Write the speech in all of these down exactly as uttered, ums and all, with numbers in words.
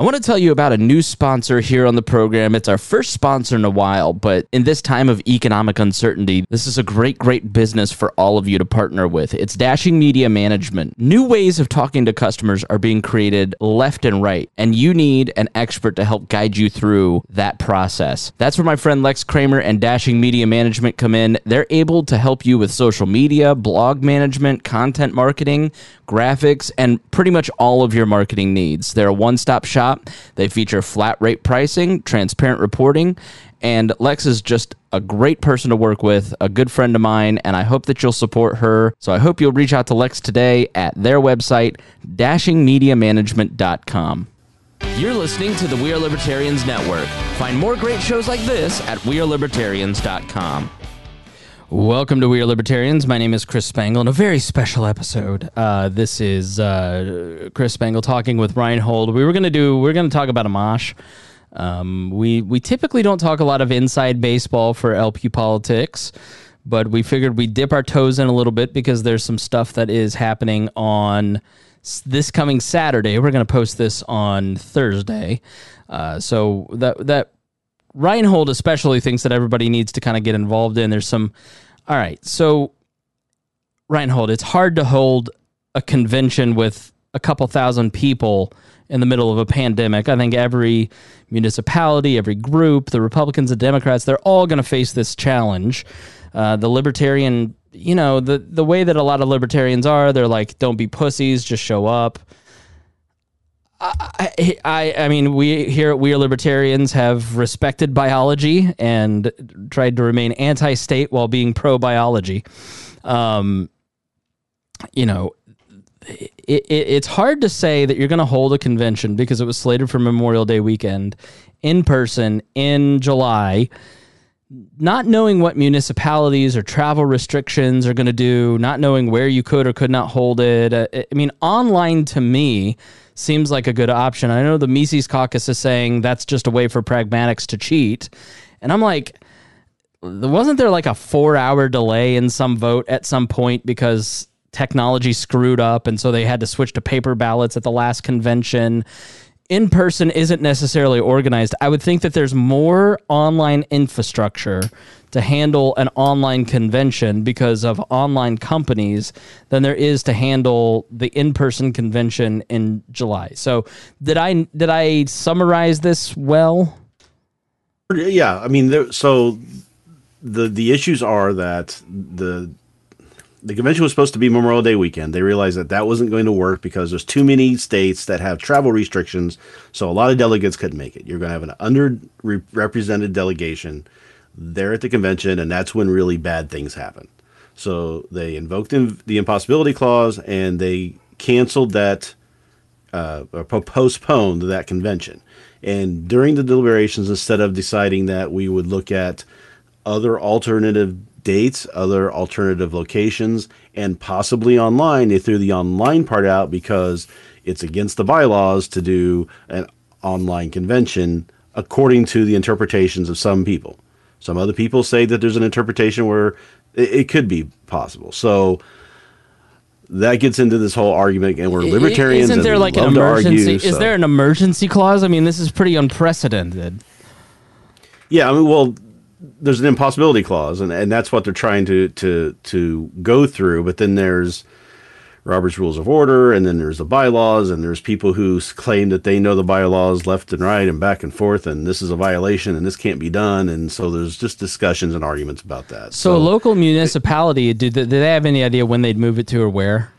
I want to tell you about a new sponsor here on the program. It's our first sponsor in a while, but in this time of economic uncertainty, this is a great, great business for all of you to partner with. It's Dashing Media Management. New ways of talking to customers are being created left and right, and you need an expert to help guide you through that process. That's where my friend Lex Kramer and Dashing Media Management come in. They're able to help you with social media, blog management, content marketing, graphics, and pretty much all of your marketing needs. They're a one-stop shop. They feature flat rate pricing, transparent reporting, and Lex is just a great person to work with, a good friend of mine, and I hope that you'll support her. So I hope you'll reach out to Lex today at their website, dashing media management dot com. You're listening to the We Are Libertarians Network. Find more great shows like this at we are libertarians dot com. Welcome to We Are Libertarians. My name is Chris Spangle, and a very special episode. Uh, this is uh, Chris Spangle talking with Reinhold. We were going to do, we we're going to talk about Amash. Um, we we typically don't talk a lot of inside baseball for L P politics, but we figured we'd dip our toes in a little bit because there's some stuff that is happening on this coming Saturday. We're going to post this on Thursday. Uh, so that that Reinhold especially thinks that everybody needs to kind of get involved in. There's some... All right, so Reinhold, it's hard to hold a convention with a couple thousand people in the middle of a pandemic. I think every municipality, every group, the Republicans, the Democrats, they're all going to face this challenge. Uh, the libertarian, you know, the, the way that a lot of libertarians are, they're like, don't be pussies, just show up. I, I I mean, we here at We Are Libertarians have respected biology and tried to remain anti-state while being pro-biology. Um, you know, it, it, it's hard to say that you're going to hold a convention because it was slated for Memorial Day weekend in person in July, not knowing what municipalities or travel restrictions are going to do, not knowing where you could or could not hold it. I mean, online to me seems like a good option. I know the Mises Caucus is saying that's just a way for pragmatics to cheat. And I'm like, wasn't there like a four-hour delay in some vote at some point because technology screwed up and so they had to switch to paper ballots at the last convention? In person isn't necessarily organized. I would think that there's more online infrastructure to handle an online convention because of online companies than there is to handle the in-person convention in July. So did I did I summarize this well? Yeah, I mean, there, so the the issues are that the the convention was supposed to be Memorial Day weekend. They realized that that wasn't going to work because there's too many states that have travel restrictions, so a lot of delegates couldn't make it. You're going to have an underrepresented delegation there at the convention, and that's when really bad things happen. So they invoked the impossibility clause, and they canceled that, uh, or postponed that convention. And during the deliberations, instead of deciding that we would look at other alternative dates, other alternative locations, and possibly online, they threw the online part out because it's against the bylaws to do an online convention according to the interpretations of some people. Some other people say that there's an interpretation where it, it could be possible. So that gets into this whole argument, and we're libertarians. Isn't there and like an love to emergency? argue, is so. there an emergency clause? I mean, this is pretty unprecedented. Yeah, I mean, well, there's an impossibility clause, and, and that's what they're trying to, to to go through. But then there's Robert's Rules of Order, and then there's the bylaws, and there's people who claim that they know the bylaws left and right and back and forth, and this is a violation, and this can't be done. And so there's just discussions and arguments about that. So, so a local municipality, did, did they have any idea when they'd move it to or where?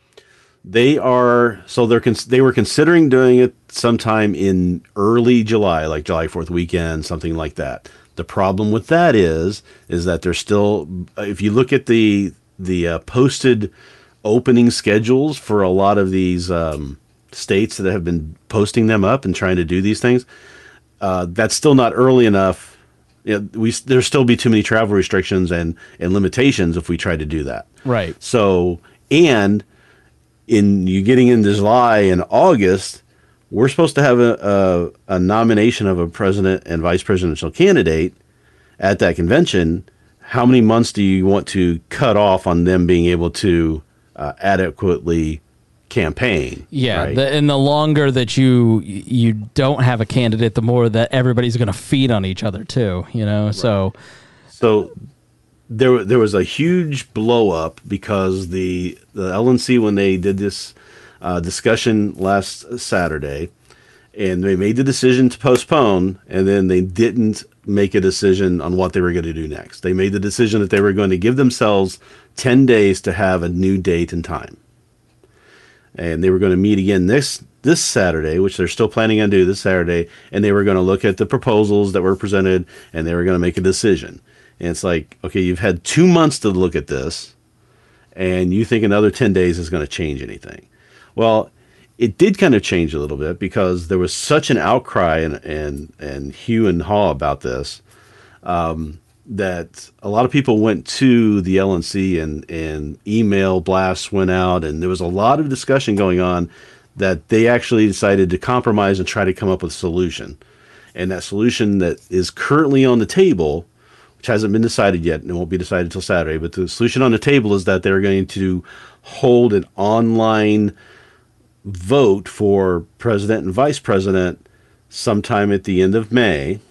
They are, so they're cons- they were considering doing it sometime in early July, like July fourth weekend, something like that. The problem with that is, is that there's still, if you look at the the uh, posted opening schedules for a lot of these um, states that have been posting them up and trying to do these things, uh, that's still not early enough. You know, we there'll still be too many travel restrictions and and limitations if we try to do that. Right. So, and in you getting into July and August, we're supposed to have a, a, a nomination of a president and vice presidential candidate at that convention. How many months do you want to cut off on them being able to uh, adequately campaign. Yeah, right? the, and the longer that you you don't have a candidate, the more that everybody's going to feed on each other too. You know, right. so so there there was a huge blow up because the the L N C, when they did this uh, discussion last Saturday, and they made the decision to postpone, and then they didn't make a decision on what they were going to do next. They made the decision that they were going to give themselves ten days to have a new date and time. And they were going to meet again this this Saturday, which they're still planning on doing this Saturday, and they were going to look at the proposals that were presented, and they were going to make a decision. And it's like, okay, you've had two months to look at this, and you think another ten days is going to change anything. Well, it did kind of change a little bit because there was such an outcry and and, and hue and haw about this, um, that a lot of people went to the L N C, and, and email blasts went out, and there was a lot of discussion going on that they actually decided to compromise and try to come up with a solution. And that solution that is currently on the table, which hasn't been decided yet and it won't be decided until Saturday, but the solution on the table is that they're going to hold an online vote for president and vice president sometime at the end of May,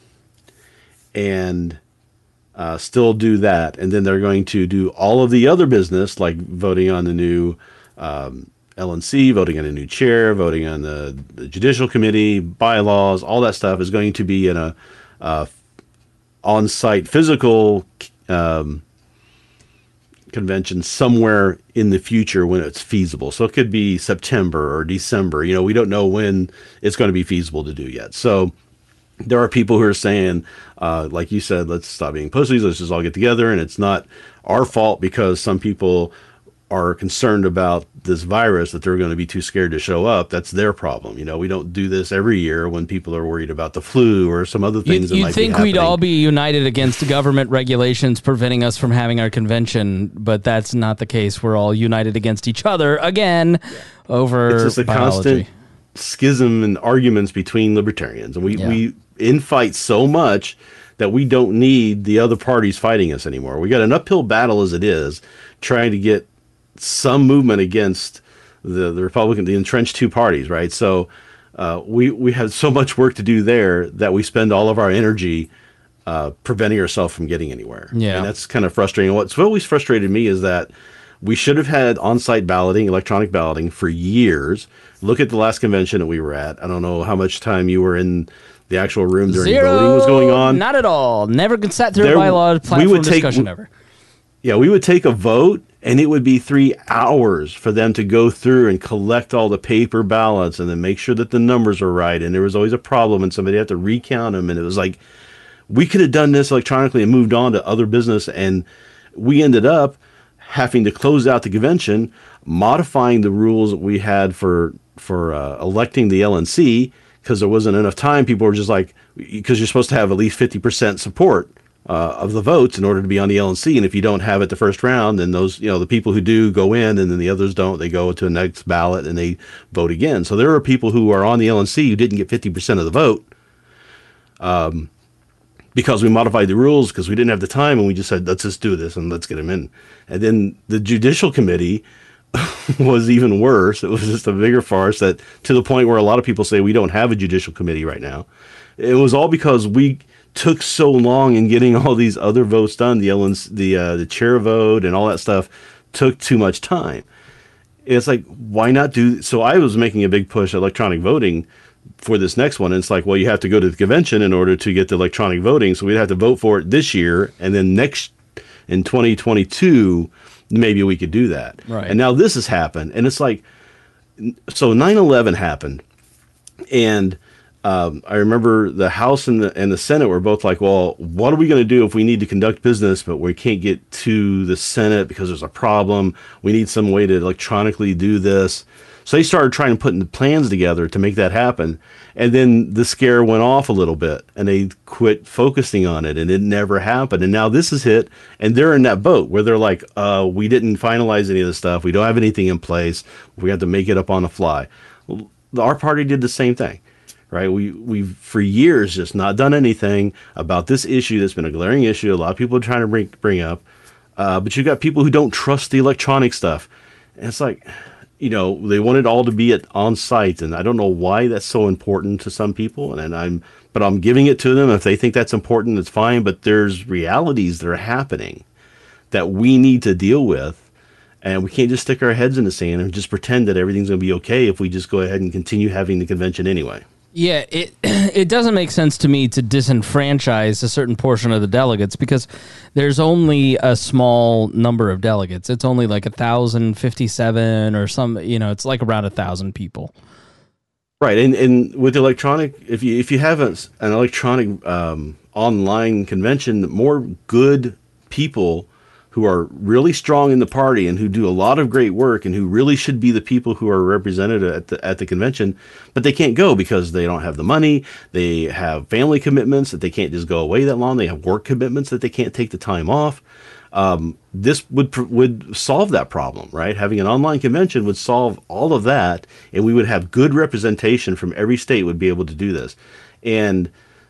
and Uh, still do that, and then they're going to do all of the other business, like voting on the new um, L N C, voting on a new chair, voting on the, the judicial committee, bylaws, all that stuff is going to be in a uh, on-site physical um, convention somewhere in the future when it's feasible. So it could be September or December. You know, we don't know when it's going to be feasible to do yet. So there are people who are saying, uh, like you said, let's stop being pussies. Let's just all get together. And it's not our fault because some people are concerned about this virus that they're going to be too scared to show up. That's their problem. You know, we don't do this every year when people are worried about the flu or some other things. You'd, that you'd might think be we'd all be united against government regulations preventing us from having our convention, but that's not the case. We're all united against each other again yeah. over it's just a biology. Constant schism and arguments between libertarians, and we yeah. we infight so much that we don't need the other parties fighting us anymore. We got an uphill battle as it is, trying to get some movement against the, the Republican, the entrenched two parties, right? So uh, we we have so much work to do there that we spend all of our energy uh, preventing ourselves from getting anywhere. Yeah. And that's kind of frustrating. What's always frustrated me is that we should have had on-site balloting, electronic balloting for years. Look at the last convention that we were at. I don't know how much time you were in the actual room during Zero, voting was going on. Not at all. Never sat through there, a bylaw platform we would take, discussion ever. Yeah, we would take a vote, and it would be three hours for them to go through and collect all the paper ballots and then make sure that the numbers are right. And there was always a problem, and somebody had to recount them. And it was like, we could have done this electronically and moved on to other business. And we ended up having to close out the convention, modifying the rules that we had for for uh, electing the L N C, because there wasn't enough time. People were just like, because you're supposed to have at least fifty percent support uh, of the votes in order to be on the L N C. And if you don't have it the first round, then those, you know, the people who do go in, and then the others don't, they go to the next ballot and they vote again. So there are people who are on the L N C who didn't get fifty percent of the vote um, because we modified the rules because we didn't have the time, and we just said, let's just do this and let's get them in. And then the Judicial Committee was even worse. It was just a bigger farce, that to the point where a lot of people say we don't have a Judicial Committee right now. It was all because we took so long in getting all these other votes done. The L N C, the uh, the chair vote and all that stuff took too much time. It's like, why not do? So I was making a big push electronic voting for this next one. And it's like, well, you have to go to the convention in order to get the electronic voting. So we'd have to vote for it this year, and then next in twenty twenty-two. Maybe we could do that. Right. And now this has happened. And it's like, so nine eleven happened. And um, I remember the House and the, and the Senate were both like, well, what are we going to do if we need to conduct business, but we can't get to the Senate because there's a problem? We need some way to electronically do this. So they started trying to put the plans together to make that happen. And then the scare went off a little bit, and they quit focusing on it, and it never happened. And now this is hit, and they're in that boat where they're like, uh, we didn't finalize any of this stuff. We don't have anything in place. We have to make it up on the fly. Well, our party did the same thing, right? We, we've for years just not done anything about this issue that's been a glaring issue. A lot of people are trying to bring, bring up, uh, but you've got people who don't trust the electronic stuff. And it's like, you know, they want it all to be at on site, and I don't know why that's so important to some people. And, and I'm, but I'm giving it to them. If they think that's important, it's fine. But there's realities that are happening that we need to deal with, and we can't just stick our heads in the sand and just pretend that everything's going to be okay if we just go ahead and continue having the convention anyway. Yeah, it it doesn't make sense to me to disenfranchise a certain portion of the delegates because there's only a small number of delegates. It's only like one thousand fifty-seven or some, you know, it's like around one thousand people. Right, and and with electronic, if you if you have a, an electronic um, online convention, more good people who are really strong in the party and who do a lot of great work and who really should be the people who are represented at the at the convention, but they can't go because they don't have the money. They have family commitments that they can't just go away that long. They have work commitments that they can't take the time off. Um, this would would solve that problem, right? Having an online convention would solve all of that, and we would have good representation from every state would be able to do this. And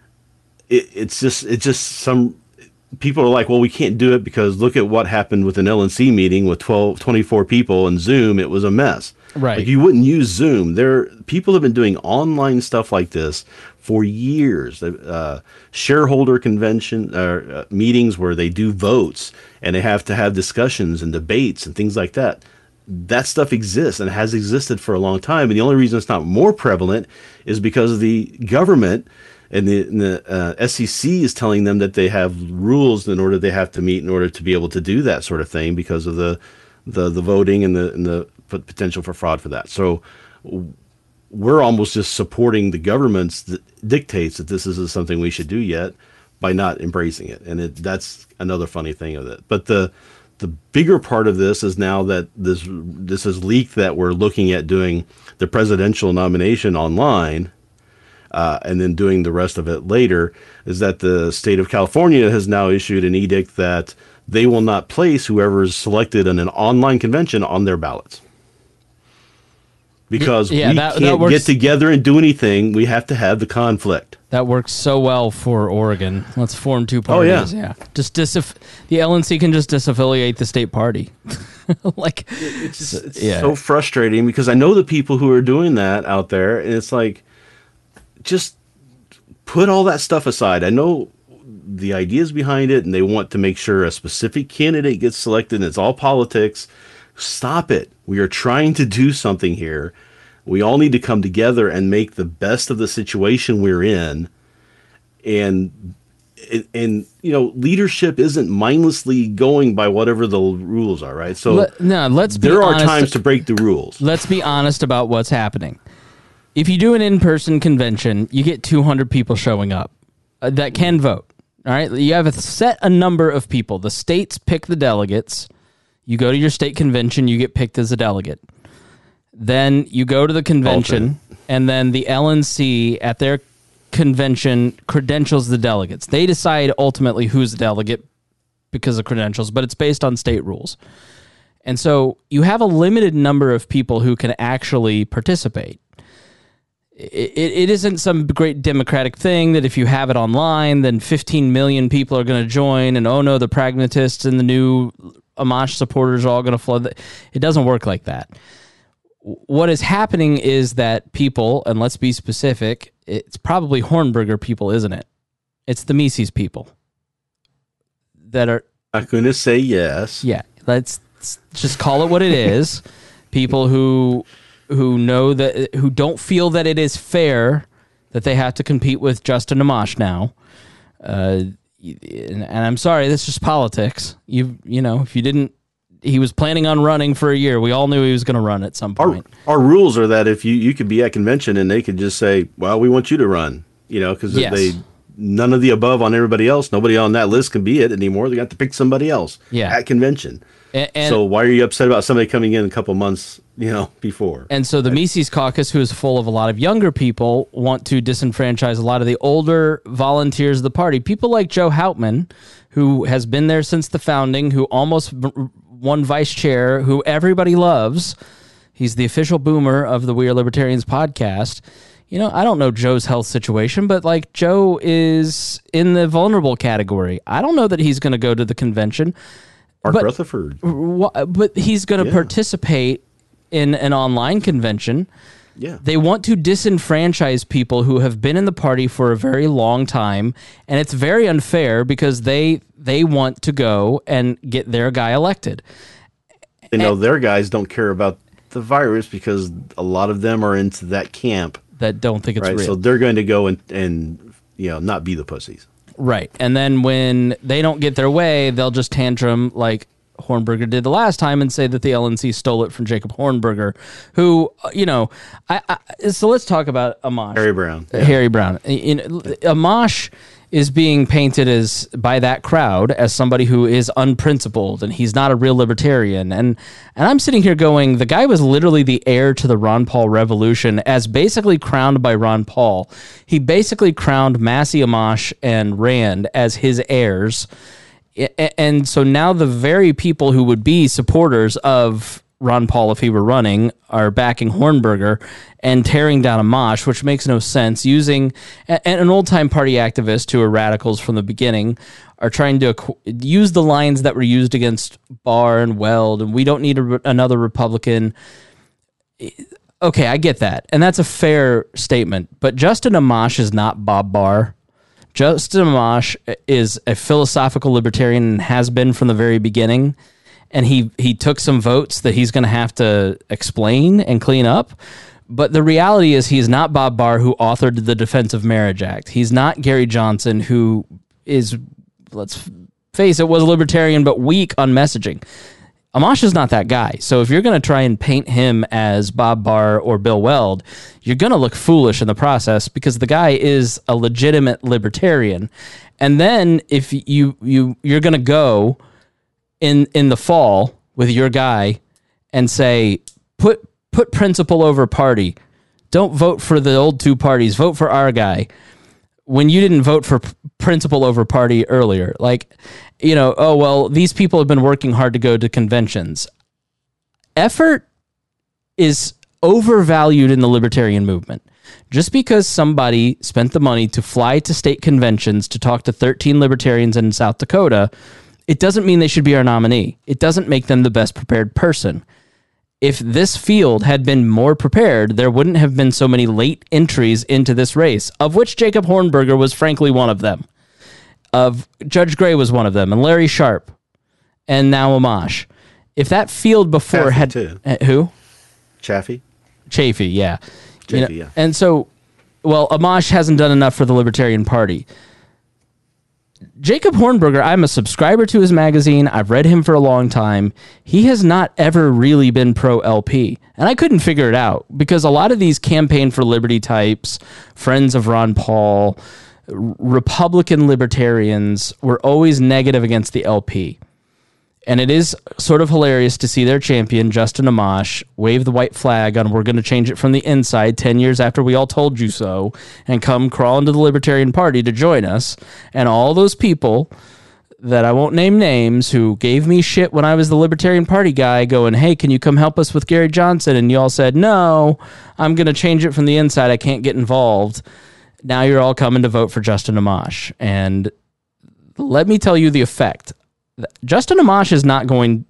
it, it's just it's just some. People are like, well, we can't do it because look at what happened with an L N C meeting with twelve, twenty-four people and Zoom. It was a mess. Right. Like you wouldn't use Zoom. There, people have been doing online stuff like this for years. Uh, shareholder convention uh, meetings where they do votes and they have to have discussions and debates and things like that. That stuff exists and has existed for a long time. And the only reason it's not more prevalent is because the government and the, and the uh, S E C is telling them that they have rules in order they have to meet in order to be able to do that sort of thing because of the the, the voting and the and the potential for fraud for that. So we're almost just supporting the government's that dictates that this isn't something we should do yet by not embracing it. And it, that's another funny thing of it. But the the bigger part of this is now that this this is leaked that we're looking at doing the presidential nomination online. Uh, and then doing the rest of it later, is that the state of California has now issued an edict that they will not place whoever is selected in an online convention on their ballots. Because yeah, we that, can't that works, get together and do anything. We have to have the conflict. That works so well for Oregon. Let's form two parties. Oh, yeah. yeah. Just disaff- the L N C can just disaffiliate the state party. like It's, just, it's yeah. so frustrating because I know the people who are doing that out there, and it's like, just put all that stuff aside. I know the ideas behind it, and they want to make sure a specific candidate gets selected, and it's all politics. Stop it. We are trying to do something here. We all need to come together and make the best of the situation we're in. And, and you know, leadership isn't mindlessly going by whatever the rules are, right? So Let, no, let's be there are honest, times to break the rules. Let's be honest about what's happening. If you do an in-person convention, you get two hundred people showing up uh, that can vote. All right, you have a set a number of people. The states pick the delegates. You go to your state convention, you get picked as a delegate. Then you go to the convention, and then the L N C at their convention credentials the delegates. They decide ultimately who's the delegate because of credentials, but it's based on state rules. And so you have a limited number of people who can actually participate. It, it isn't some great democratic thing that if you have it online, then fifteen million people are going to join, and oh no, the pragmatists and the new Amash supporters are all going to flood. The, it doesn't work like that. What is happening is that people, and let's be specific, it's probably Hornberger people, isn't it? It's the Mises people that are... I'm going to say yes. Yeah, let's just call it what it is. People who... who know that, who don't feel that it is fair that they have to compete with Justin Amash now. Uh, and, and I'm sorry, that's just politics. You you know, if you didn't, he was planning on running for a year. We all knew he was going to run at some point. Our, our rules are that if you, you could be at convention and they could just say, well, we want you to run, you know, because yes. they, none of the above on everybody else, nobody on that list can be it anymore. They got to pick somebody else yeah. at convention. And, and, so why are you upset about somebody coming in a couple months, you know, before? And so the Mises Caucus, who is full of a lot of younger people, want to disenfranchise a lot of the older volunteers of the party. People like Joe Houtman, who has been there since the founding, who almost won vice chair, who everybody loves. He's the official boomer of the We Are Libertarians podcast. You know, I don't know Joe's health situation, but like Joe is in the vulnerable category. I don't know that he's going to go to the convention. Mark but, Rutherford. But he's going to yeah. participate in an online convention. Yeah. They want to disenfranchise people who have been in the party for a very long time, and it's very unfair because they they want to go and get their guy elected. They know and, their guys don't care about the virus because a lot of them are into that camp that don't think it's right? real. So they're going to go and, and you know not be the pussies. Right. And then when they don't get their way, they'll just tantrum like Hornberger did the last time and say that the L N C stole it from Jacob Hornberger, who, you know, I, I so let's talk about Amash. Harry Brown. Yeah. Harry Brown. In, Amash is being painted as by that crowd as somebody who is unprincipled and he's not a real libertarian. And and I'm sitting here going, the guy was literally the heir to the Ron Paul revolution as basically crowned by Ron Paul. He basically crowned Massey, Amash, and Rand as his heirs. And so now the very people who would be supporters of Ron Paul if he were running are backing Hornberger and tearing down Amash, which makes no sense. Using and an old-time party activist who are radicals from the beginning are trying to use the lines that were used against Barr and Weld, and we don't need a, another Republican. Okay, I get that, and that's a fair statement, but Justin Amash is not Bob Barr. Justin Amash is a philosophical libertarian and has been from the very beginning, and he, he took some votes that he's going to have to explain and clean up. But the reality is he's not Bob Barr, who authored the Defense of Marriage Act. He's not Gary Johnson, who is, let's face it, was a libertarian but weak on messaging. Amash is not that guy. So if you're going to try and paint him as Bob Barr or Bill Weld, you're going to look foolish in the process because the guy is a legitimate libertarian. And then if you you you're going to go in in the fall with your guy and say put put principle over party. Don't vote for the old two parties. Vote for our guy. When you didn't vote for p- principle over party earlier, like, you know, oh, well, these people have been working hard to go to conventions. Effort is overvalued in the libertarian movement. Just because somebody spent the money to fly to state conventions to talk to thirteen libertarians in South Dakota, it doesn't mean they should be our nominee. It doesn't make them the best prepared person. If this field had been more prepared, there wouldn't have been so many late entries into this race, of which Jacob Hornberger was frankly one of them. Of Judge Gray was one of them, and Larry Sharp, and now Amash. If that field before Chaffee had too. Uh, who? Chaffee. Chaffee, yeah. Chaffee, you know, yeah. And so, well, Amash hasn't done enough for the Libertarian Party. Jacob Hornberger, I'm a subscriber to his magazine. I've read him for a long time. He has not ever really been pro-L P. And I couldn't figure it out because a lot of these Campaign for Liberty types, friends of Ron Paul, Republican libertarians were always negative against the L P. And it is sort of hilarious to see their champion, Justin Amash, wave the white flag on we're going to change it from the inside ten years after we all told you so, and come crawl into the Libertarian Party to join us. And all those people that I won't name names who gave me shit when I was the Libertarian Party guy going, hey, can you come help us with Gary Johnson? And you all said, no, I'm going to change it from the inside. I can't get involved. Now you're all coming to vote for Justin Amash. And let me tell you the effect. Justin Amash is not going...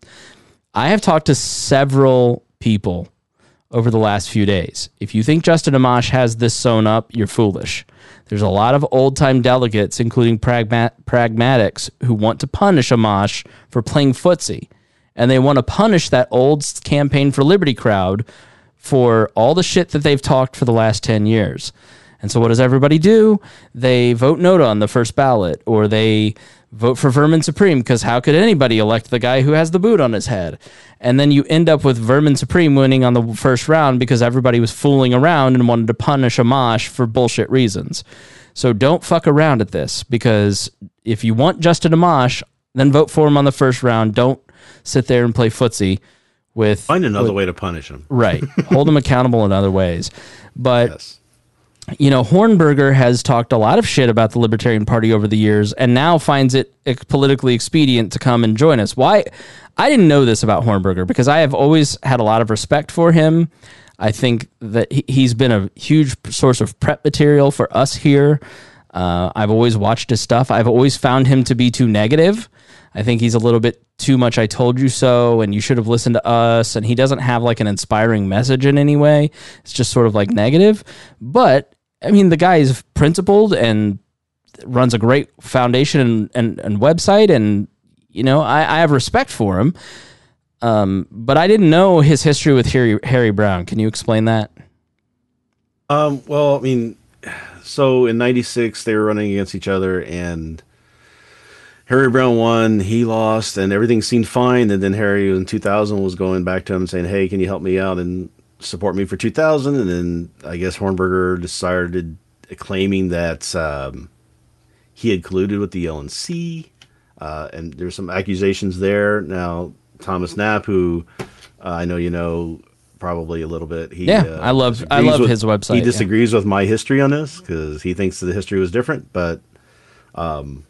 I have talked to several people over the last few days. If you think Justin Amash has this sewn up, you're foolish. There's a lot of old-time delegates, including pragma- pragmatics, who want to punish Amash for playing footsie. And they want to punish that old Campaign for Liberty crowd for all the shit that they've talked for the last ten years. And so what does everybody do? They vote no on the first ballot, or they vote for Vermin Supreme, because how could anybody elect the guy who has the boot on his head? And then you end up with Vermin Supreme winning on the first round because everybody was fooling around and wanted to punish Amash for bullshit reasons. So don't fuck around at this, because if you want Justin Amash, then vote for him on the first round. Don't sit there and play footsie with... Find another with, way to punish him. Right. Hold him accountable in other ways. But... Yes. You know, Hornberger has talked a lot of shit about the Libertarian Party over the years and now finds it politically expedient to come and join us. Why? I didn't know this about Hornberger because I have always had a lot of respect for him. I think that he's been a huge source of prep material for us here. Uh, I've always watched his stuff. I've always found him to be too negative. I think he's a little bit too much I told you so, and you should have listened to us, and he doesn't have like an inspiring message in any way. It's just sort of like negative. But, I mean, the guy is principled and runs a great foundation and, and, and website, and, you know, I, I have respect for him. Um, but I didn't know his history with Harry, Harry Browne. Can you explain that? Um, well, I mean, so in ninety-six, they were running against each other, and Harry Browne won, he lost, and everything seemed fine. And then Harry in two thousand was going back to him and saying, hey, can you help me out and support me for two thousand? And then I guess Hornberger decided, claiming that um, he had colluded with the L N C, uh, and there's some accusations there. Now, Thomas Knapp, who uh, I know you know probably a little bit. He, yeah, uh, I love I love with, his website. He disagrees yeah. with my history on this because he thinks that the history was different, but um,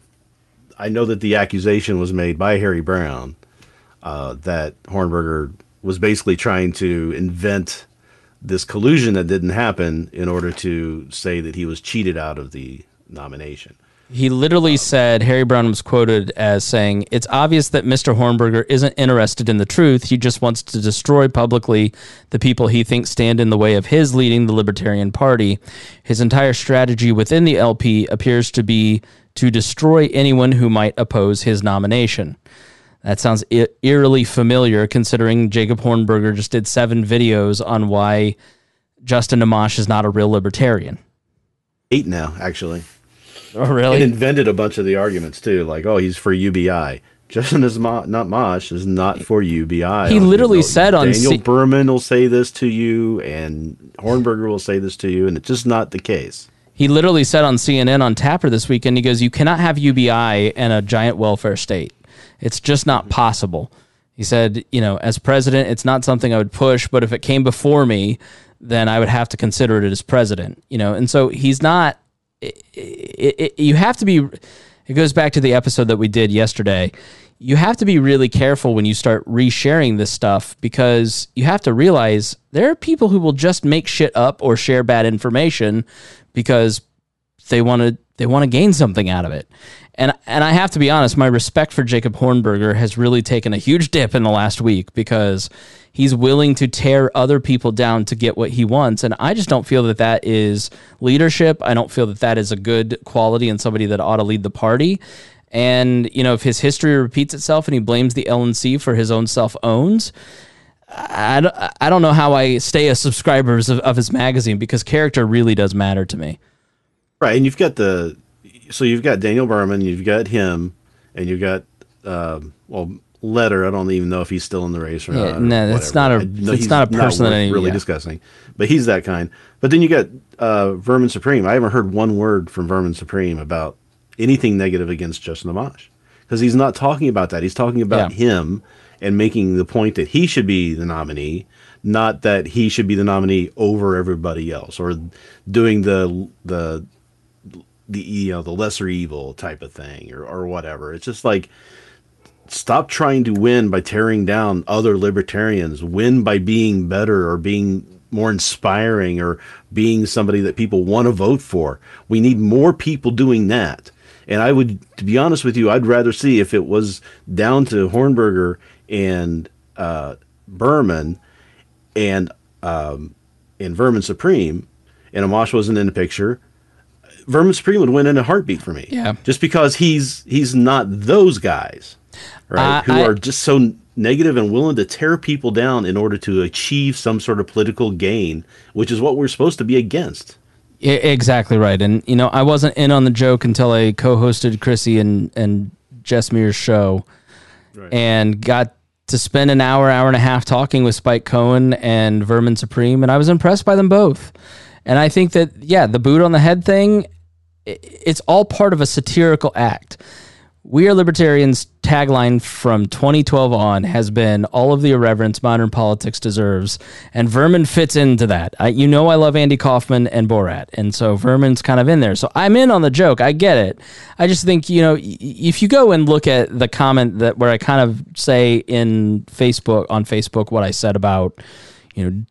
I know that the accusation was made by Harry Browne uh, that Hornberger was basically trying to invent this collusion that didn't happen in order to say that he was cheated out of the nomination. He literally um, said, Harry Browne was quoted as saying, it's obvious that Mister Hornberger isn't interested in the truth. He just wants to destroy publicly the people he thinks stand in the way of his leading the Libertarian Party. His entire strategy within the L P appears to be to destroy anyone who might oppose his nomination. That sounds e- eerily familiar, considering Jacob Hornberger just did seven videos on why Justin Amash is not a real libertarian. Eight now, actually. Oh, really? And invented a bunch of the arguments, too, like, oh, he's for U B I. Justin is Ma- not Mosh is not for U B I. He literally you know, said on... Daniel C- Berman will say this to you, and Hornberger will say this to you, and it's just not the case. He literally said on C N N on Tapper this weekend, he goes, you cannot have U B I and a giant welfare state. It's just not possible. He said, you know, as president, it's not something I would push, but if it came before me, then I would have to consider it as president. You know, and so he's not... It, it, it, you have to be, it goes back to the episode that we did yesterday. You have to be really careful when you start resharing this stuff, because you have to realize there are people who will just make shit up or share bad information because they want to they want to gain something out of it. And and I have to be honest, my respect for Jacob Hornberger has really taken a huge dip in the last week, because he's willing to tear other people down to get what he wants. And I just don't feel that that is leadership. I don't feel that that is a good quality and somebody that ought to lead the party. And, you know, if his history repeats itself and he blames the L N C for his own self-owns, I, I don't know how I stay a subscriber of, of his magazine, because character really does matter to me. Right, and you've got the... So you've got Daniel Berman, you've got him, and you've got, uh, well... Letter. I don't even know if he's still in the race or yeah, not. Or no, it's not a. No, it's not a person not that any, really yeah. discussing, but he's that kind. But then you got uh, Vermin Supreme. I haven't heard one word from Vermin Supreme about anything negative against Justin Amash, because he's not talking about that. He's talking about yeah. him and making the point that he should be the nominee, not that he should be the nominee over everybody else, or doing the the the you know the lesser evil type of thing, or or whatever. It's just like, stop trying to win by tearing down other libertarians. Win by being better, or being more inspiring, or being somebody that people want to vote for. We need more people doing that. And I would, to be honest with you, I'd rather see, if it was down to Hornberger and uh, Berman and um, and Vermin Supreme, and Amash wasn't in the picture, Vermin Supreme would win in a heartbeat for me. Yeah. Just because he's he's not those guys. Right, uh, who I, are just so negative and willing to tear people down in order to achieve some sort of political gain, which is what we're supposed to be against. Exactly right. And, you know, I wasn't in on the joke until I co-hosted Chrissy and, and Jess Mears' show, right, and got to spend an hour, hour and a half talking with Spike Cohen and Vermin Supreme, and I was impressed by them both. And I think that, yeah, the boot on the head thing, it's all part of a satirical act. We Are Libertarians tagline from twenty twelve on has been all of the irreverence modern politics deserves, and Vermin fits into that. I, you know I love Andy Kaufman and Borat, and so Vermin's kind of in there. So I'm in on the joke. I get it. I just think, you know, if you go and look at the comment that where I kind of say in Facebook, on Facebook, what I said about, you know,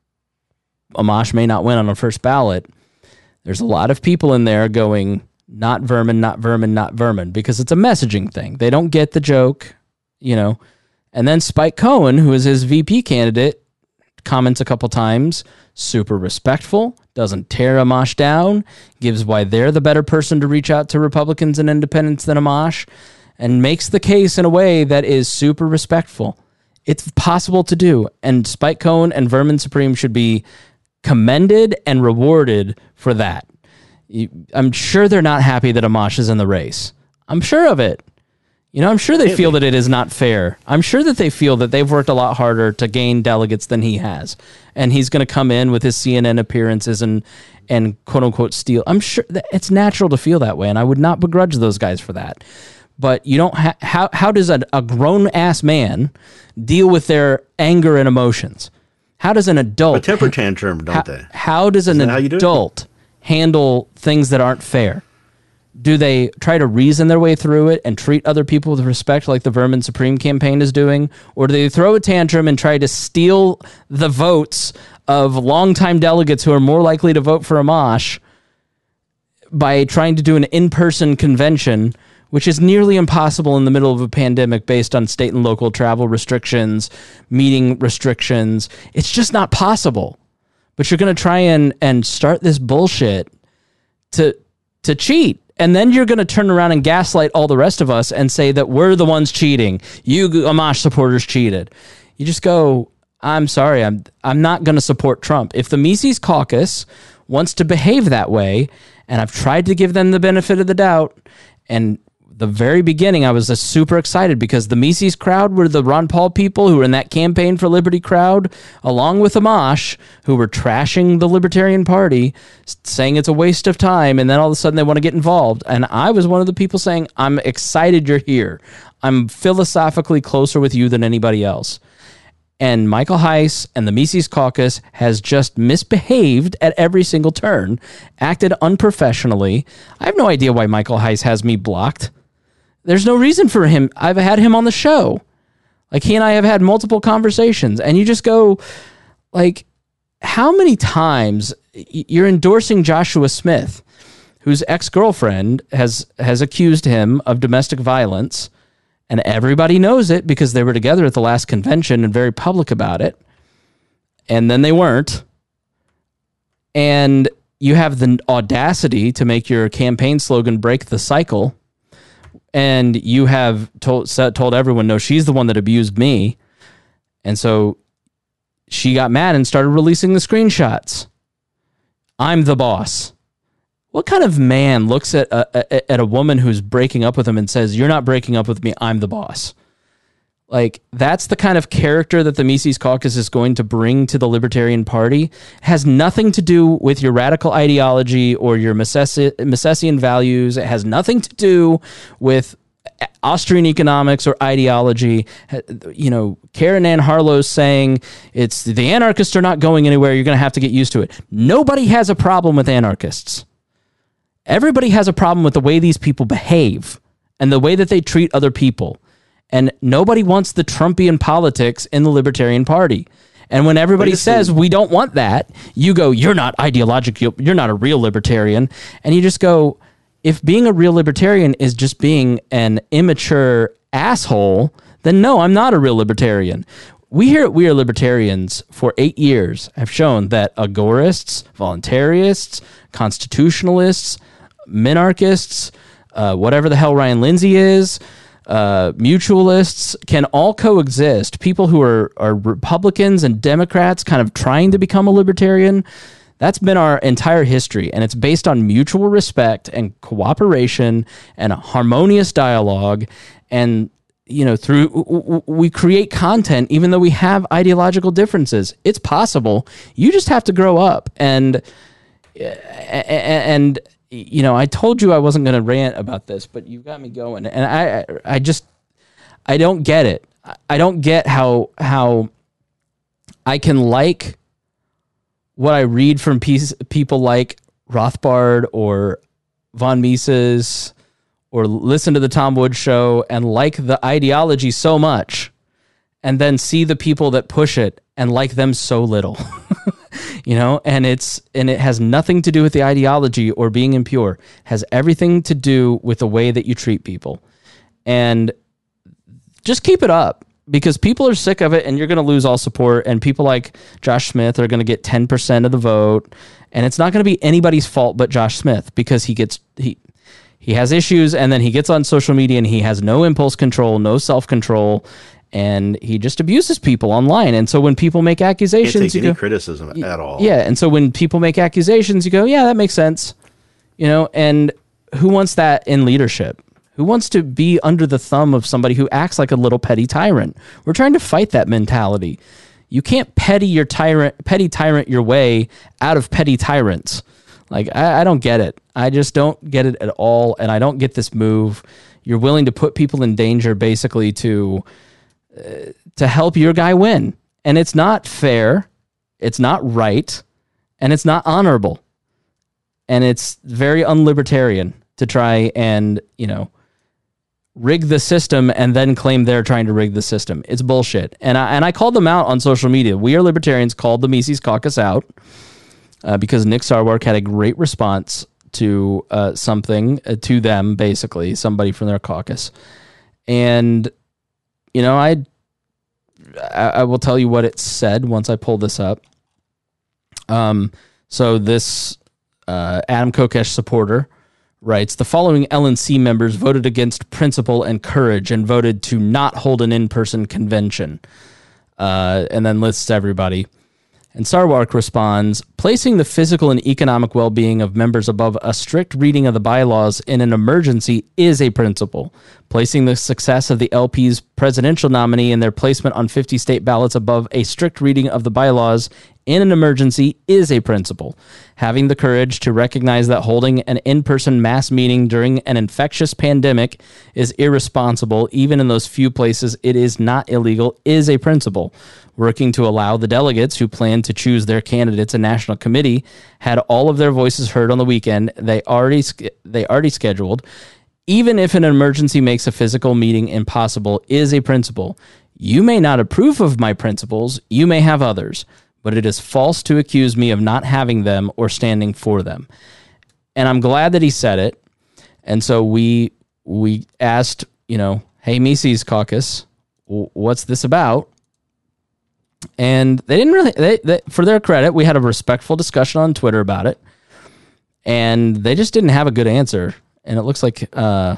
Amash may not win on a first ballot, there's a lot of people in there going, not Vermin, not Vermin, not Vermin, because it's a messaging thing. They don't get the joke. you know. And then Spike Cohen, who is his V P candidate, comments a couple times, super respectful, doesn't tear Amash down, gives why they're the better person to reach out to Republicans and independents than Amash, and makes the case in a way that is super respectful. It's possible to do, and Spike Cohen and Vermin Supreme should be commended and rewarded for that. I'm sure they're not happy that Amash is in the race. I'm sure of it. You know, I'm sure they feel that it is not fair. I'm sure that they feel that they've worked a lot harder to gain delegates than he has. And he's going to come in with his C N N appearances and, and quote unquote steal. I'm sure that it's natural to feel that way. And I would not begrudge those guys for that. But you don't ha- how, how does a, a grown ass man deal with their anger and emotions? How does an adult... A temper tantrum, don't how, they? How does an adult handle things that aren't fair? Do they try to reason their way through it and treat other people with respect like the Vermin Supreme campaign is doing? Or do they throw a tantrum and try to steal the votes of longtime delegates who are more likely to vote for Amash by trying to do an in-person convention, which is nearly impossible in the middle of a pandemic based on state and local travel restrictions, meeting restrictions? It's just not possible. But you're going to try and, and start this bullshit to to cheat. And then you're going to turn around and gaslight all the rest of us and say that we're the ones cheating. You Amash supporters cheated. You just go, I'm sorry, I'm I'm not going to support Trump. If the Mises Caucus wants to behave that way, and I've tried to give them the benefit of the doubt, and the very beginning, I was uh, super excited because the Mises crowd were the Ron Paul people who were in that Campaign for Liberty crowd, along with Amash, who were trashing the Libertarian Party, saying it's a waste of time, and then all of a sudden they want to get involved. And I was one of the people saying, I'm excited you're here. I'm philosophically closer with you than anybody else. And Michael Heiss and the Mises Caucus has just misbehaved at every single turn, acted unprofessionally. I have no idea why Michael Heiss has me blocked. There's no reason for him. I've had him on the show. Like, he and I have had multiple conversations, and you just go, like, how many times you're endorsing Joshua Smith, whose ex-girlfriend has has accused him of domestic violence, and everybody knows it because they were together at the last convention and very public about it, and then they weren't. And you have the audacity to make your campaign slogan break the cycle, and you have told told everyone, no, she's the one that abused me. And so she got mad and started releasing the screenshots. I'm the boss. What kind of man looks at a, a, at a woman who's breaking up with him and says, you're not breaking up with me, I'm the boss? Like, that's the kind of character that the Mises Caucus is going to bring to the Libertarian Party. It has nothing to do with your radical ideology or your Misesian values. It has nothing to do with Austrian economics or ideology. You know, Karen Ann Harlow's saying it's the anarchists are not going anywhere. You're going to have to get used to it. Nobody has a problem with anarchists. Everybody has a problem with the way these people behave and the way that they treat other people. And nobody wants the Trumpian politics in the Libertarian Party. And when everybody says we don't want that, you go, you're not ideological, you're not a real libertarian. And you just go, if being a real libertarian is just being an immature asshole, then no, I'm not a real libertarian. We here at We Are Libertarians for eight years have shown that agorists, voluntarists, constitutionalists, minarchists, uh, whatever the hell Ryan Lindsay is, Uh, mutualists can all coexist. People who are, are Republicans and Democrats kind of trying to become a libertarian. That's been our entire history, and it's based on mutual respect and cooperation and a harmonious dialogue. And, you know, through we create content even though we have ideological differences. It's possible. You just have to grow up. And and you know, I told you I wasn't going to rant about this, but you've got me going. And I, I just, I don't get it. I don't get how, how I can like what I read from piece, people like Rothbard or Von Mises or listen to the Tom Woods show and like the ideology so much and then see the people that push it and like them so little. You know, and it's and it has nothing to do with the ideology or being impure. It has everything to do with the way that you treat people. And just keep it up, because people are sick of it, and you're going to lose all support. And people like Josh Smith are going to get ten percent of the vote, and it's not going to be anybody's fault but Josh Smith, because he gets he he has issues, and then he gets on social media and he has no impulse control, no self control, and he just abuses people online. And so when people make accusations, Can't take you any go, criticism at all. Yeah, and so when people make accusations, you go, yeah, that makes sense, you know. And who wants that in leadership? Who wants to be under the thumb of somebody who acts like a little petty tyrant? We're trying to fight that mentality. You can't petty your tyrant, petty tyrant your way out of petty tyrants. Like, I, I don't get it. I just don't get it at all, and I don't get this move. You're willing to put people in danger, basically, to uh, to help your guy win, and it's not fair. It's not right, and it's not honorable, and it's very unlibertarian to try and, you know, rig the system and then claim they're trying to rig the system. It's bullshit. And I and I called them out on social media. We Are Libertarians called the Mises Caucus out uh, because Nick Sarwark had a great response to uh, something, uh, to them, basically, somebody from their caucus. And, you know, I, I I will tell you what it said once I pull this up. Um. So this uh, Adam Kokesh supporter writes, the following L N C members voted against principle and courage and voted to not hold an in-person convention. Uh, and then lists everybody. And Sarwark responds, placing the physical and economic well-being of members above a strict reading of the bylaws in an emergency is a principle. Placing the success of the L P's presidential nominee and their placement on fifty state ballots above a strict reading of the bylaws in an emergency is a principle. Having the courage to recognize that holding an in-person mass meeting during an infectious pandemic is irresponsible, even in those few places it is not illegal, is a principle. Working to allow the delegates who plan to choose their candidates and national committee had all of their voices heard on the weekend they already they already scheduled, even if an emergency makes a physical meeting impossible, is a principle. You may not approve of my principles, you may have others, but it is false to accuse me of not having them or standing for them. And I'm glad that he said it. And so we we asked, you know, hey, Mises Caucus, what's this about? And they didn't really, they, they, for their credit, we had a respectful discussion on Twitter about it, and they just didn't have a good answer. And it looks like, uh,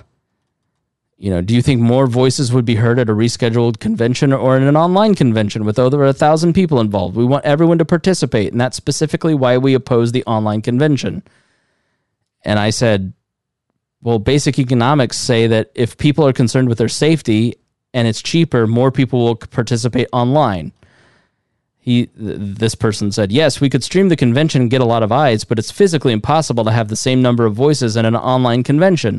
you know, do you think more voices would be heard at a rescheduled convention or in an online convention with over a thousand people involved? We want everyone to participate, and that's specifically why we oppose the online convention. And I said, well, basic economics say that if people are concerned with their safety and it's cheaper, more people will participate online. He, this person said, yes, we could stream the convention and get a lot of eyes, but it's physically impossible to have the same number of voices in an online convention.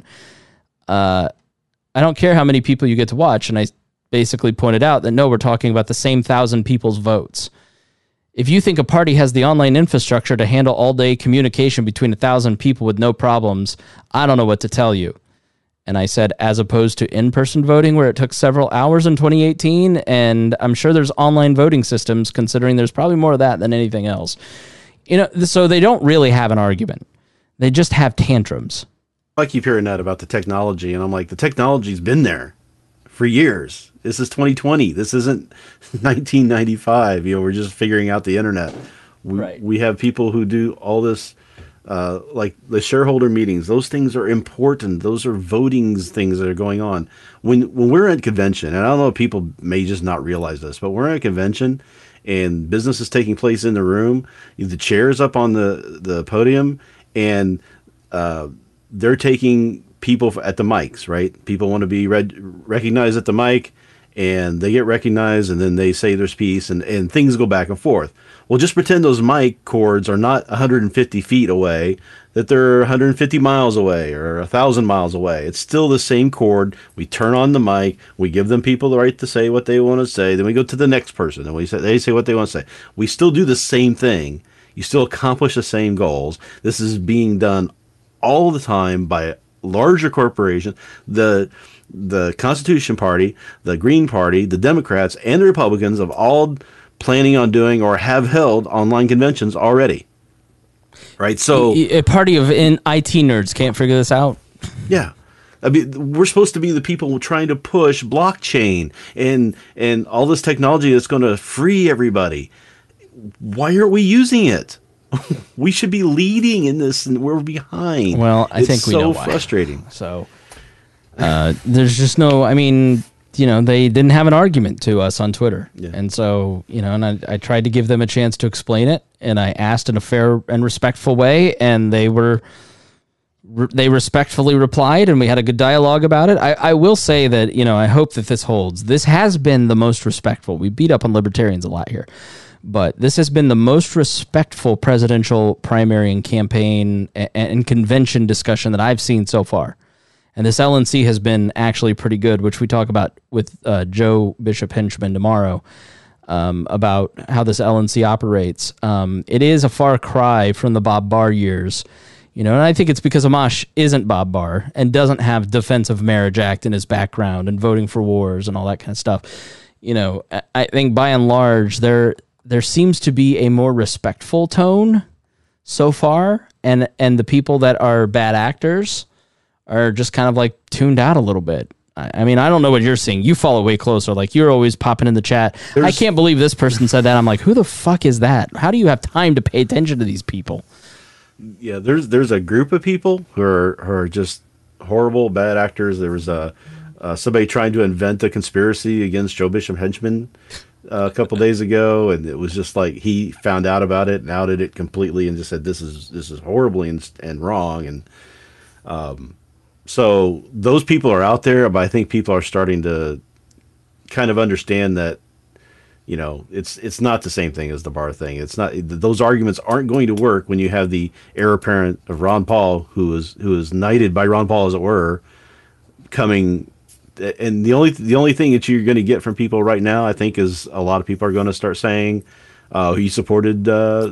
Uh, I don't care how many people you get to watch. And I basically pointed out that, no, we're talking about the same thousand people's votes. If you think a party has the online infrastructure to handle all-day communication between a thousand people with no problems, I don't know what to tell you. And I said, as opposed to in-person voting where it took several hours in twenty eighteen, and I'm sure there's online voting systems, considering there's probably more of that than anything else. You know, so they don't really have an argument. They just have tantrums. I keep hearing that about the technology, and I'm like, the technology's been there for years. This is twenty twenty. This isn't nineteen ninety-five. You know, we're just figuring out the internet. We, right. we have people who do all this. Uh, like the shareholder meetings, those things are important. Those are voting things that are going on. When when we're at convention, and I don't know if people may just not realize this, but we're at a convention and business is taking place in the room. The chair's up on the, the podium, and uh, they're taking people at the mics, right? People want to be read, recognized at the mic, and they get recognized, and then they say their piece, and, and things go back and forth. Well, just pretend those mic cords are not one hundred fifty feet away, that they're one hundred fifty miles away or one thousand miles away. It's still the same cord. We turn on the mic. We give them people the right to say what they want to say. Then we go to the next person, and we say they say what they want to say. We still do the same thing. You still accomplish the same goals. This is being done all the time by larger corporations. The the Constitution Party, the Green Party, the Democrats, and the Republicans have all planning on doing or have held online conventions already. Right? So a party of in I T nerds can't figure this out. Yeah. I mean, we're supposed to be the people trying to push blockchain and and all this technology that's going to free everybody. Why aren't we using it? We should be leading in this, and we're behind. Well, I it's think we so know why. frustrating. So uh, there's just no. I mean, you know, they didn't have an argument to us on Twitter, yeah. and so you know, and I, I tried to give them a chance to explain it, and I asked in a fair and respectful way, and they were. They respectfully replied, and we had a good dialogue about it. I, I will say that, you know, I hope that this holds. This has been the most respectful. We beat up on libertarians a lot here, but this has been the most respectful presidential primary and campaign and, and convention discussion that I've seen so far. And this L N C has been actually pretty good, which we talk about with uh, Joe Bishop Henchman tomorrow um, about how this L N C operates. Um, it is a far cry from the Bob Barr years. You know, and I think it's because Amash isn't Bob Barr and doesn't have Defense of Marriage Act in his background and voting for wars and all that kind of stuff. You know, I think by and large there there seems to be a more respectful tone so far, and and the people that are bad actors are just kind of like tuned out a little bit. I, I mean, I don't know what you're seeing. You follow way closer. Like, you're always popping in the chat. There's, I can't believe this person said that. I'm like, who the fuck is that? How do you have time to pay attention to these people? Yeah, there's there's a group of people who are who are just horrible, bad actors. There was a uh, somebody trying to invent a conspiracy against Joe Bishop Henchman uh, a couple days ago, and it was just like he found out about it and outed it completely, and just said this is this is horribly and, and wrong. And um, so those people are out there, but I think people are starting to kind of understand that. You know, it's it's not the same thing as the Barr thing. It's not; those arguments aren't going to work when you have the heir apparent of Ron Paul, who is who is knighted by Ron Paul, as it were, coming. And the only the only thing that you're going to get from people right now, I think, is a lot of people are going to start saying uh, he supported uh,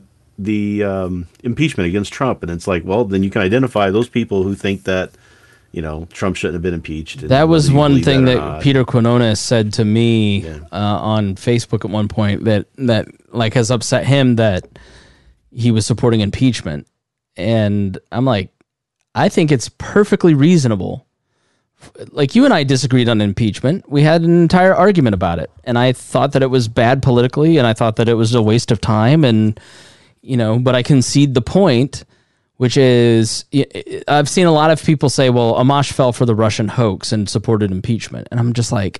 the um, impeachment against Trump, and it's like, well, then you can identify those people who think that. You know, Trump shouldn't have been impeached. That was one thing that, that Peter Quinones said to me yeah. uh, on Facebook at one point that, that like has upset him that he was supporting impeachment. And I'm like, I think it's perfectly reasonable. Like, you and I disagreed on impeachment. We had an entire argument about it. And I thought that it was bad politically, and I thought that it was a waste of time. And, you know, but I concede the point. Which is, I've seen a lot of people say, well, Amash fell for the Russian hoax and supported impeachment. And I'm just like,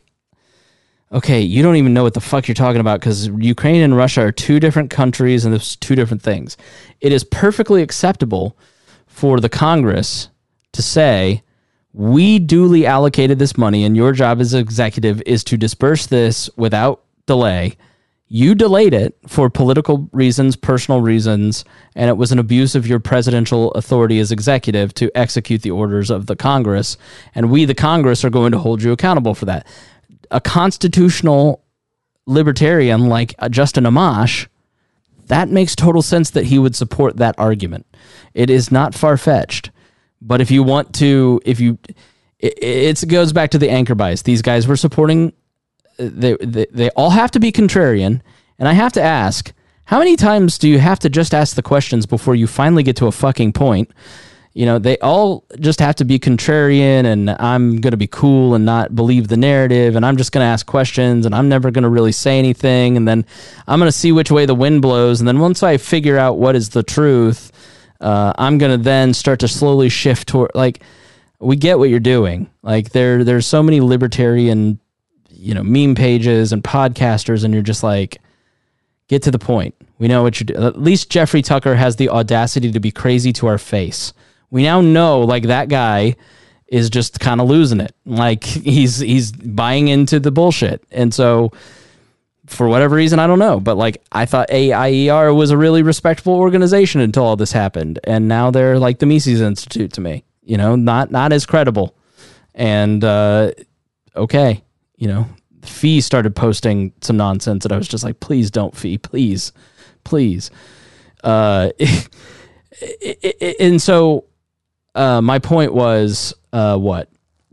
okay, you don't even know what the fuck you're talking about, because Ukraine and Russia are two different countries and there's two different things. It is perfectly acceptable for the Congress to say, we duly allocated this money and your job as executive is to disperse this without delay. You delayed it for political reasons, personal reasons, and it was an abuse of your presidential authority as executive to execute the orders of the Congress, and we, the Congress, are going to hold you accountable for that. A constitutional libertarian like Justin Amash, that makes total sense that he would support that argument. It is not far-fetched, but if you want to, if you, it, it goes back to the anchor bias. These guys were supporting. They, they they all have to be contrarian, and I have to ask, how many times do you have to just ask the questions before you finally get to a fucking point? You know, they all just have to be contrarian, and I'm going to be cool and not believe the narrative, and I'm just going to ask questions, and I'm never going to really say anything, and then I'm going to see which way the wind blows, and then once I figure out what is the truth, uh, I'm going to then start to slowly shift toward, like, we get what you're doing. Like, there there's so many libertarian, you know, meme pages and podcasters, and you're just like, get to the point. We know what you're doing. At least Jeffrey Tucker has the audacity to be crazy to our face. We now know, like, that guy is just kind of losing it. Like, he's he's buying into the bullshit. And so, for whatever reason, I don't know, but, like, I thought A I E R was a really respectable organization until all this happened. And now they're like the Mises Institute to me, you know, not not as credible. And, uh, okay. You know, Fee started posting some nonsense that I was just like, please don't, Fee, please, please. Uh, and so uh, my point was, uh, what?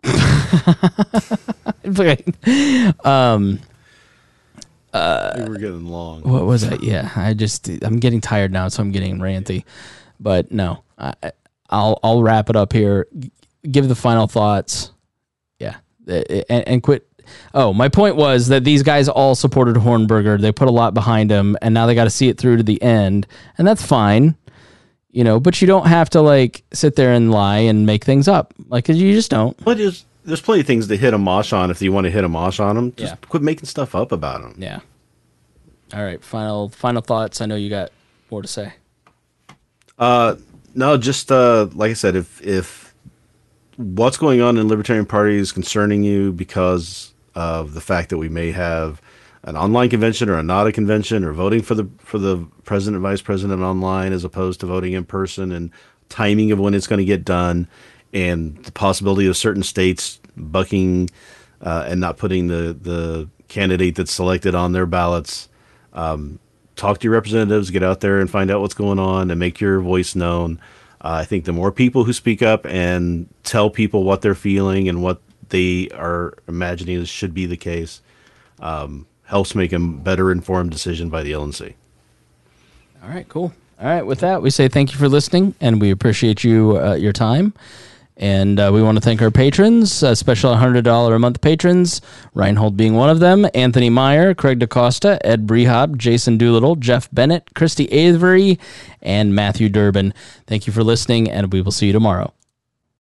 um, uh, we were getting long. What was that? Yeah, I just, I'm getting tired now, so I'm getting ranty. But no, I, I'll I'll wrap it up here. give the final thoughts. Yeah, and, and quit. Oh, my point was that these guys all supported Hornberger. They put a lot behind him, and now they got to see it through to the end, and that's fine, you know. But you don't have to like sit there and lie and make things up, like 'cause you just don't. But there's there's plenty of things to hit a mosh on if you want to hit a mosh on them. Just Yeah. quit making stuff up about them. Yeah. All right. Final final thoughts. I know you got more to say. Uh, no, just uh, like I said, if if what's going on in the Libertarian Party is concerning you because of the fact that we may have an online convention or a not a convention, or voting for the for the president and vice president online as opposed to voting in person, and timing of when it's going to get done, and the possibility of certain states bucking uh, and not putting the the candidate that's selected on their ballots. Um, talk to your representatives, get out there and find out what's going on, and make your voice known. Uh, I think the more people who speak up and tell people what they're feeling and what they are imagining should be the case, um, helps make a better informed decision by the L N C. All right, cool. All right, with that, we say thank you for listening, and we appreciate you uh, your time. And uh, we want to thank our patrons, uh, special one hundred dollars a month patrons, Reinhold being one of them, Anthony Meyer, Craig DaCosta, Ed Brehab, Jason Doolittle, Jeff Bennett, Christy Avery, and Matthew Durbin. Thank you for listening, and we will see you tomorrow.